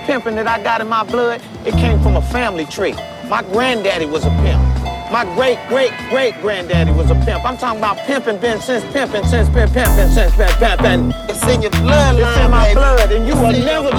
pimping that I got in my blood, it came from a family tree. My granddaddy was a pimp. My great-great-great-granddaddy was a pimp. I'm talking about pimping since pimping. It's in your bloodline. It's in my blood, and you will never be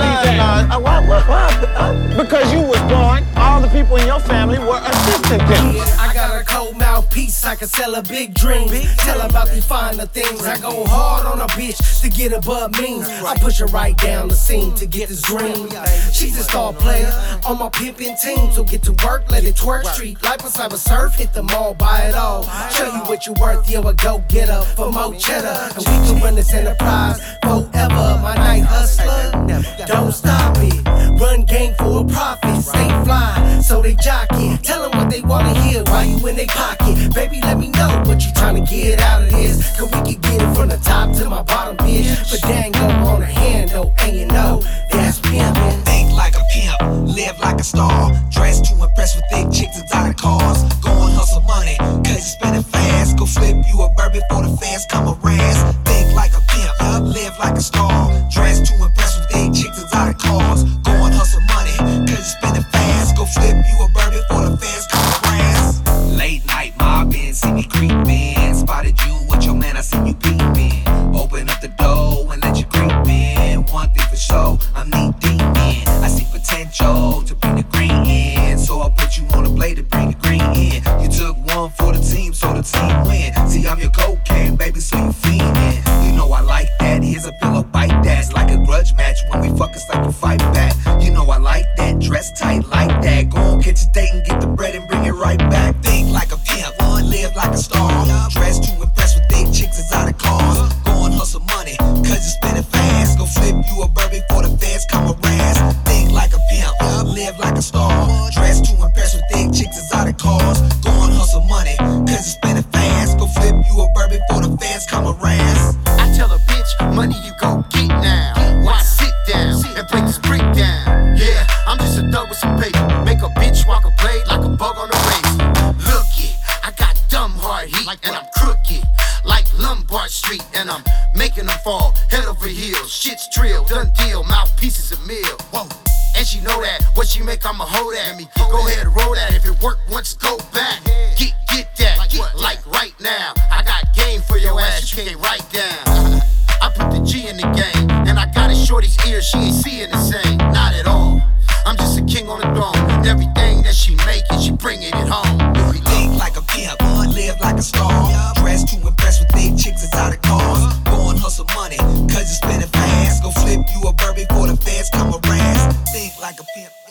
that. Because you was born, all the people in your family were assistant pimps. I got a cold mouthpiece, I can sell a big dream. Tell about the finer things. I go hard on a bitch to get above means. I push her right down the scene to get this dream. She's a star player on my pimping team. So get to work, let it twerk. Street life beside a surf, hit the mall, buy it all. Show you what you worth, yo, a go-getter for more cheddar. And we can run this enterprise forever. My night hustler, don't stop it. Run game for a profit, stay fly, so they jockey. Tell them what they wanna hear while you in they pocket. Baby, let me know what you tryna get out of this. Cause we can get it from the top to my bottom, bitch. But dang, go on a handle, and you know that's pimpin'. Think like a pimp, live like a star. Dress to impress with thick chicks and exotic cars. Go and hustle money, cause you spend it fast. Go flip you a bird before the fans come around. Think like a pimp, live like a star. Dress to impress with thick chicks and exotic cars. Go and hustle money, cause you spend it fast. Go flip you a bird before the fans come around. Late night mobbing, see me creeping. Spotted you with your man, I see you peeping. Open up the door and let you creep in. One thing for sure, I'm knee deep in. I see potential to bring the green in. So I'll put you on a blade to bring the green in. You took one for the team, so the team win. See, I'm your cocaine, baby, so you fiendin'. You know I like that, here's a pillow, bite that. It's like a grudge match when we fuck, it's like you fight back. You know I like that, dress tight like that. Go on, catch a date and get the bread and bring it right back. Think like a pimp, live like a star. Dress to impress with thick chicks, exotic cars. Go and hustle money, cause you spend it fast. Go flip you a bird before the fans come around. Think like a pimp, live like a star. Dress to impress with thick chicks, exotic cars. Go and hustle money, cause you spend it fast. Go flip you a bird before the fans come around. I tell a bitch, money you go get now. Why sit down and break this brick down? Yeah, I'm just a thug with some paper. Make a bitch walk a blade like a bug on a razor. Look it, I got dumb hard heat and I'm crooked like Lombard Street, and I'm making them fall head over heels. Shit's trill, done deal, mouthpieces a meal. Whoa. And she know that, what she make, I'ma hold that. Go ahead and roll that, if it work once, go back. Get that, like right now. I got game for your ass, you can't write down. I put the G in the game, and I got in shorty's ear, she ain't seeing the same, not at all. I'm just a king on the throne, and everything that she making, she bringing it home. Think like a pimp, live like a star. Dress to impress with thick chicks, exotic cars. Go and hustle money, cause you spend it fast. Go flip you a bird before the fans come around. Think like a pimp.